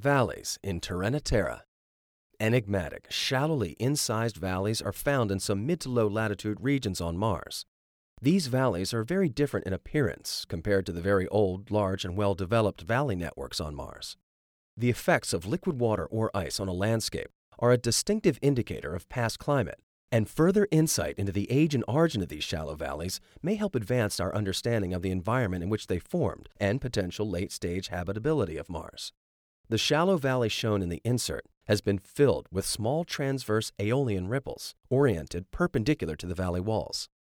Valleys in Terrena Terra. Enigmatic, shallowly incised valleys are found in some mid to low latitude regions on Mars. These valleys are very different in appearance compared to the very old, large, and well-developed valley networks on Mars. The effects of liquid water or ice on a landscape are a distinctive indicator of past climate, and further insight into the age and origin of these shallow valleys may help advance our understanding of the environment in which they formed and potential late-stage habitability of Mars. The shallow valley shown in the insert has been filled with small transverse aeolian ripples oriented perpendicular to the valley walls.